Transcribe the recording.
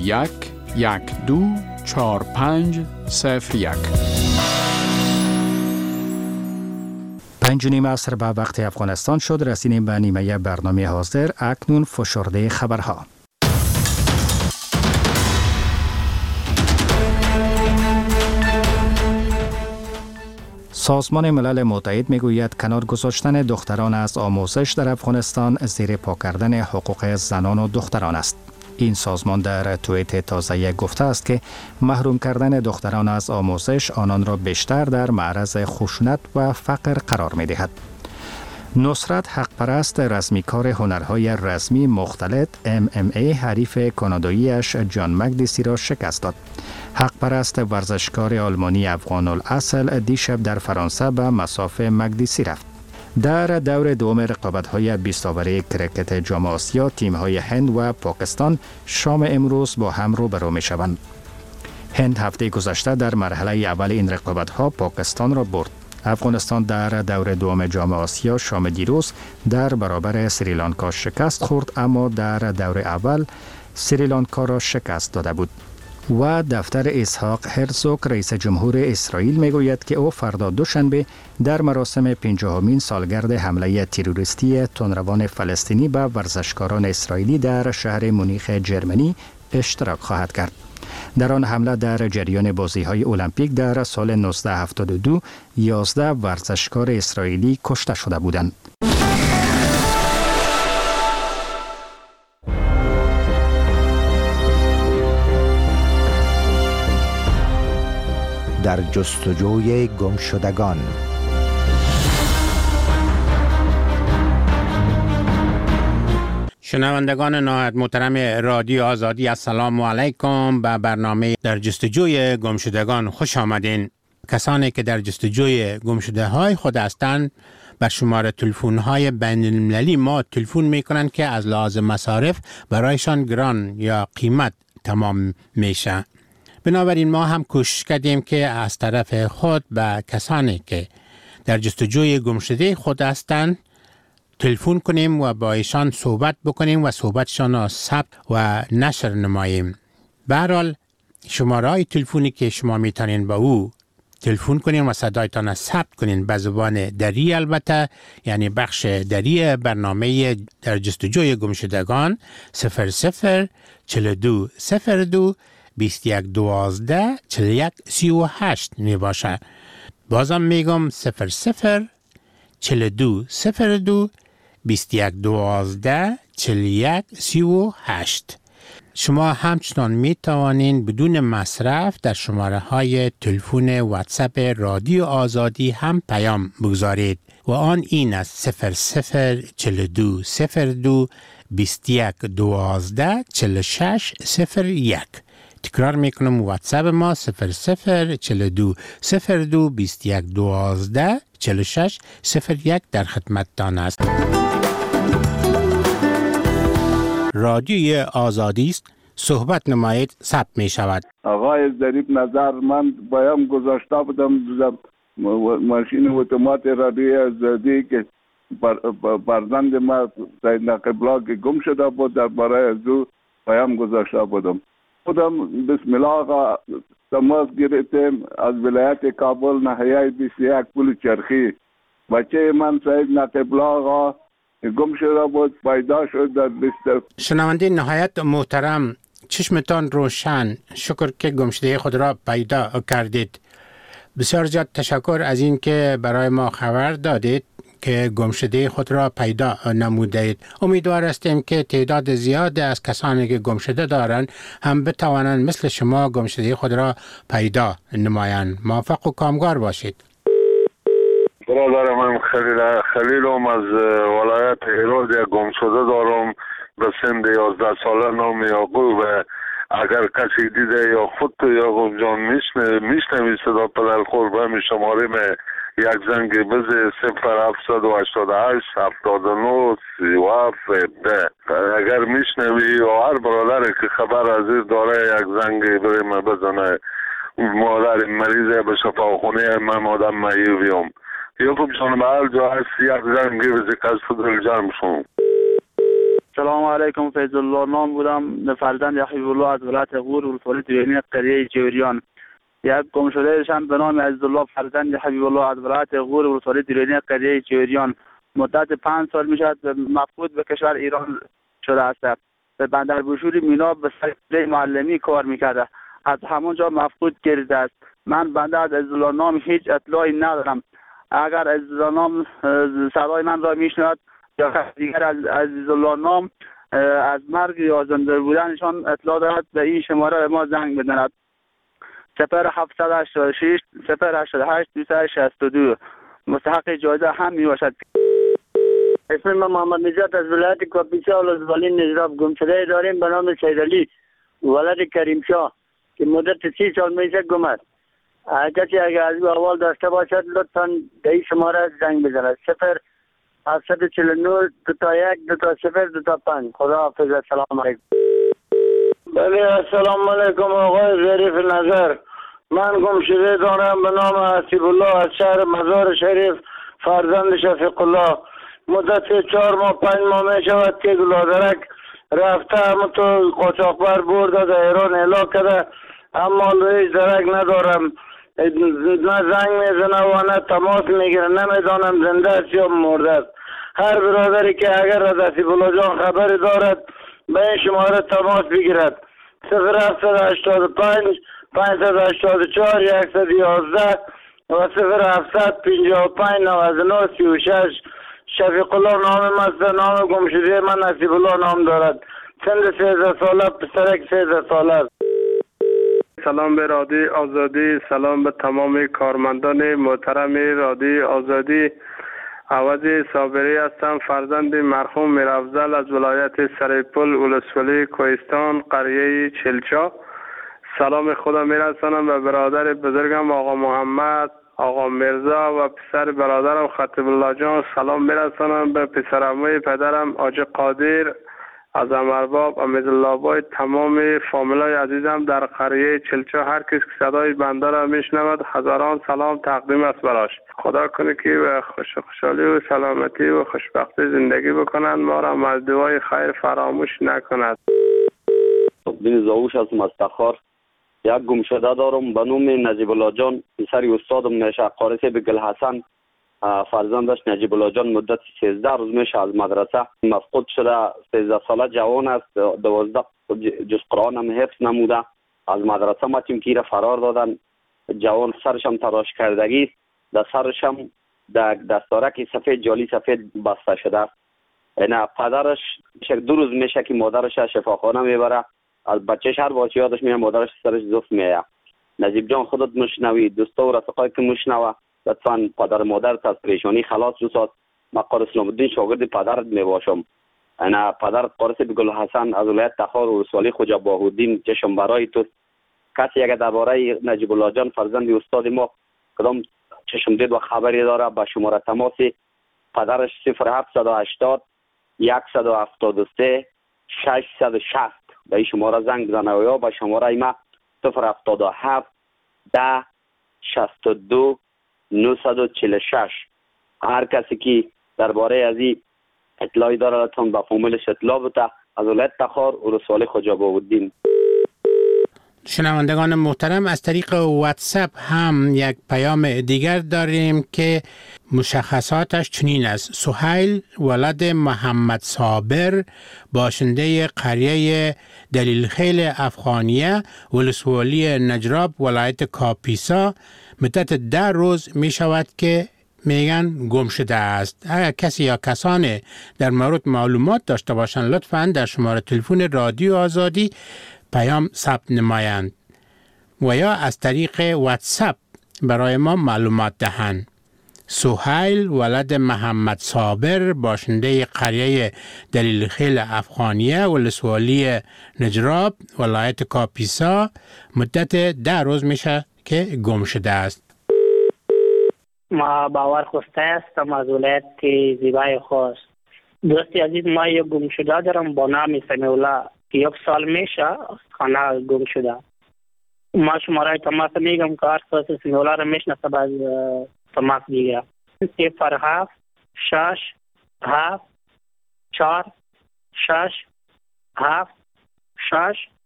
5 عصر به وقت افغانستان شد. رسیدیم به نیمه برنامه حاضر. اکنون فشرده خبرها. سازمان ملل متحد میگوید کنار گذاشتن دختران از آموزش در افغانستان زیر پا کردن حقوق زنان و دختران است. این سازمان در توییت تازه گفته است که محروم کردن دختران از آموزش آنان را بیشتر در معرض خشونت و فقر قرار می دهد. نصرت حقپرست رسمیکار هنرهای رسمی مختلط MMA حریف کاناداییش جان مکدیسی را شکست داد. حقپرست ورزشکار آلمانی افغان الاصل دیشب در فرانسه به مصاف مکدیسی رفت. در دور دوم رقابت‌های 20 اوره کرکت جام آسیا تیم‌های هند و پاکستان شام امروز با هم روبرو می‌شوند. هند هفته گذشته در مرحله اول این رقابت‌ها پاکستان را برد. افغانستان در دور دوم جام آسیا شام دیروز در برابر سریلانکا شکست خورد، اما در دور اول سریلانکا را شکست داده بود. و دفتر اسحاق هرزوگ رئیس جمهور اسرائیل میگوید که او فردا دوشنبه در مراسم 50مین سالگرد حمله تروریستی تندروان فلسطینی به ورزشکاران اسرائیلی در شهر مونیخ جرمنی اشتراک خواهد کرد. در آن حمله در جریان بازی‌های المپیک در سال 1972 11 ورزشکار اسرائیلی کشته شده بودند. در جستجوی گمشدگان. شنوندگان نهایت محترم رادیو آزادی، السلام علیکم. به برنامه در جستجوی گمشدگان خوش آمدین. کسانی که در جستجوی گمشده های خود هستند به شماره تلفن های بین المللی ما تلفن می کنند که از لحاظ مصارف برایشان گران یا قیمت تمام میشه. بنابراین ما هم کوشش کردیم که از طرف خود به کسانی که در جستجوی گمشده خود هستند تلفن کنیم و با ایشان صحبت بکنیم و صحبتشان را ثبت و نشر نماییم. به هر حال شماره های تلفنی که شما میتونین با او تلفن کنین و صدایتان را ثبت کنین به زبان دری، البته یعنی بخش دری برنامه در جستجوی گمشدگان 00 42 02 21 12 41 38 می باشه. بازم میگم 00 42 02 21 12 41 38. شما همچنان می توانین بدون مصرف در شماره های تلفن واتساپ رادیو آزادی هم پیام بگذارید و آن این است 00 42 02 21 12 46 01. تکرار میکنم واتساپ ما 00 42 02 21 12 46 01 در خدمتتان است. رادیوی آزادی است، صحبت نمایید، ثبت می شود. آقای ظریف نظر، من بایم گذاشته بودم ماشین اتومات رادیوی آزادی که فرزند ما سید نقیب‌الله که گم شده بود در برای ازو بایم گذاشته بودم. خودم بسم الله آقا تماس گرفتیم از ولایت کابل ناحیه 21 پل چرخی. بچه من سید نقیب‌الله آقا گم شده بود، پیدا شد در بستر. شنونده نهایت محترم، چشمتان روشن، شکر که گمشده خود را پیدا کردید. بسیار زیاد تشکر از این که برای ما خبر دادید که گمشده خود را پیدا نمودید. امیدوار هستیم که تعداد زیاد از کسانی که گمشده دارند هم بتوانند مثل شما گمشده خود را پیدا نمایند. موفق و کامگار باشید. برادر من خلیلم از ولایت هرات یک گمشده دارم به سن 11 ساله، نام یعقوب. اگر کسی دیده یا خود یعقوب جان میشنوی صدا پدر خور به همین شماره یک زنگ بزه 0788 79 37 اگر میشنوی یا هر برادر که خبر از این داره یک زنگ بریم بزنه. مادر مریضه به شفاخونه من آدم معیوبیم. یعقوب جان به هر جا هست یک زنگ بزه کس دل جمع شون. سلام علیکم. فیض الله نام بودم، فرزند حبیب الله از ولایت غور ولسوالی دیرینی قریه جوریان. یک گم شده شان به نام عزیزالله فرزند حبیب الله از ولایت غور ولسوالی دیرینی قریه جوریان مدت 5 سال میشد مفقود به کشور ایران شده است. به بندر بوشوری مینا به سر معلمی کار میکرده، از همونجا مفقود گردیده است. من بنده از عزیزالله نام هیچ اطلاعی ندارم. اگر عزیزالله نام صدای من را میشنود یا دیگر از عزیزالله نام از مرگ یا زنده بودنشان اطلاع دارد به این شماره ما زنگ بزند. 0786 088 2362 مستحق جایزه هم می باشد. اسم من محمد نجات از ولایت کاپیسا ولسوالی نجراب. گم شده داریم به نام سیدعلی ولد کریم شاه که مدت 30 سال میشه گم است. کسی اگر از او احوال داشته باشد لطفا به این شماره زنگ بزند. 0749 21 20 خدا حافظ. السلام علیکم. بله السلام علیکم آقای ظریف نظر. من گم شده دارم به نام حسیب الله از شهر مزار شریف فرزند شفیق الله. مدت 4 ماه 5 ماه می شود که گلادرک رفته همون تو قاچاقبر برده در ایران اعلا کرده، اما هیچ درک ندارم، نه زنگ میزنه و نه تماس میگیره، نمیدانم زنده است یا مرده است. هر برادری که اگر از حسیب الله جان خبری دارد به این شماره تماس بگیرد. 0785 584 111 و 0755 99 36. شفیق الله نام است. نام گم شده من حسیب الله نام دارد. سن 13 ساله، پسرک 13 ساله است. سلام به رادیو آزادی، سلام به تمام کارمندان محترم رادیو آزادی. عوض صابری هستم، فرزند مرحوم میرافضل از ولایت سریپل ولسوالی کوهستان قریه چلچا. سلام خدا میرسانم به برادر بزرگم آقا محمد، آقا مرزا و پسر برادرم خطیب الله جان. سلام میرسانم به پسرعموی پدرم آج قادر از امرباب امیدالله بای، تمام فامیلای عزیزم در قریه چلچا. هر کس که صدای بنده را میشنود هزاران سلام تقدیم است براش. خدا کنه که خوشحالی و سلامتی و خوشبختی زندگی بکنند، ما را از دعای خیر فراموش نکند. بین زاوش از مستخار یک گم شده دارم به نام نجیب الله جان، پسر استادم میشه قارسی بگل حسن. فرزندش نجیب الله جان مدت 13 روز میشه از مدرسه مفقود شده. 13 ساله جوان است، 12 جز قرآن هم حفظ نموده. از مدرسه متیم که فرار دادن. جوان سرش هم تراش کردگی است، در سرش هم دستارک سفید جالی سفید بسته شده است. اینا پدرش 2 روز میشه که مادرش شفاخانه میبره، از بچهش هر بار یادش میاد مادرش سرش زفت میاد. نجیب جان خودت مشنوی، دوستا و رفقایی که مشنوه لطفاً پدر مادرت از پریشانی خلاص بساز. من قاری اسلام الدین شاگرد پدرت میباشم. انا پدرت قاری بگل حسن از ولایت تخار و رسوالی خوجا باهودین چشم برای تو. کسی اگر درباره نجیب الله جان فرزند استاد ما کدام چشم دید و خبری داره به شماره تماس پدرش 0780 173 660 به این شماره زنگ بزنه یا به شماره ما 077 10 62 946. هر کسی که درباره از این اطلاعی داره لطفاً به فامیلش اطلاع بده. از ولایت تخار و رسوالی خوجا باهودین. شنوندگان محترم، از طریق واتساپ هم یک پیام دیگر داریم که مشخصاتش چنین است: سهیل ولد محمد صابر، باشنده قریه دلیلخیل افغانیه ولسوالی نجراب ولایت کاپیسا، مدت 10 روز می شود که میگن گم شده است. اگر کسی یا کسانی در مورد معلومات داشته باشند لطفاً در شماره تلفن رادیو آزادی پیام ثبت نمایند و یا از طریق واتساپ برای ما معلومات دهند. سهیل ولد محمد صابر، باشنده قریه دلیلخیل افغانیه ولسوالی نجراب ولایت کاپیسا، مدت 10 روز میشه که گم شده است. ما باور خوسته هستم از ولایت زیبای خواست. دوستی عزیز، ما یک گم شده دارم با نام سمیولا که 1 سال میشه خانه گم شده. ما شماره تماس میگم که هر کس سمیولا رو میشناسه باز تماس بگیره. 07 6 7 4 6 7 6